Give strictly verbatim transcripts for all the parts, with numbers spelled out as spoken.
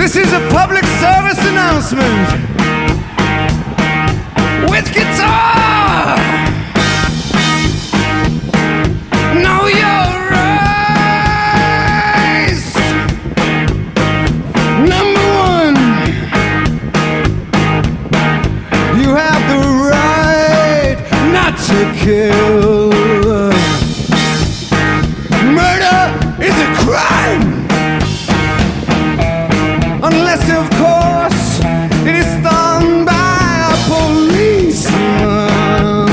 This is a public service announcement with guitar. Know your rights. Number one, you have the right not to kill. Murder is a crime. Unless, of course, it is done by a policeman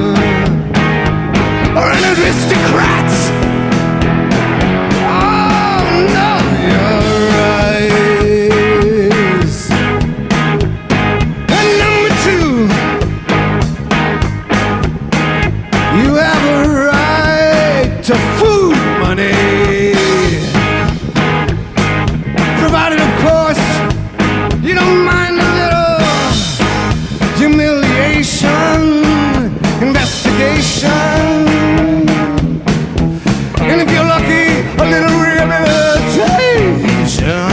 or an aristocrat. Oh, know your rights. And number two, you have a right to food money. Provided, of course, you don't mind a little humiliation, investigation, and if you're lucky, a little rehabilitation.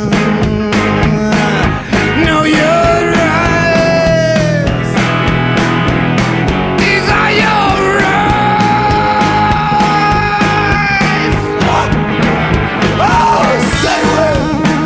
Know your rights. These are your rights. Oh, say well.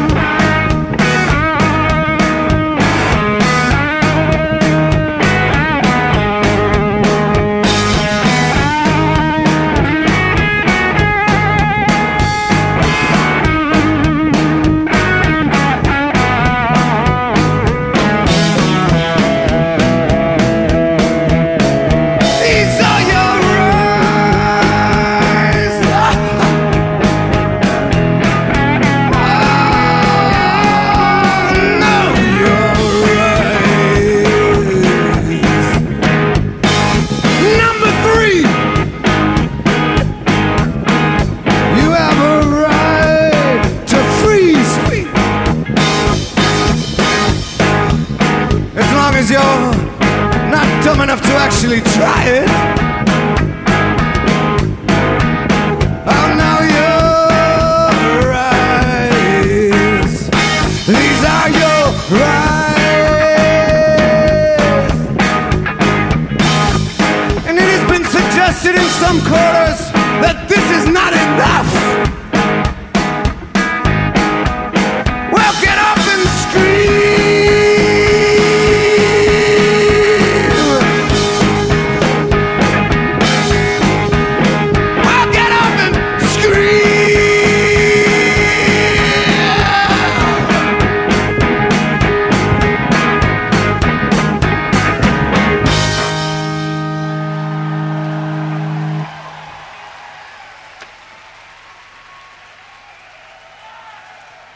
You're not dumb enough to actually try it. Oh, now your rights. These are your rights. And it has been suggested in some quarters that this is not enough. Well, get up and scream.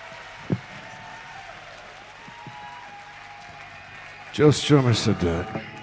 Joe Strummer said that.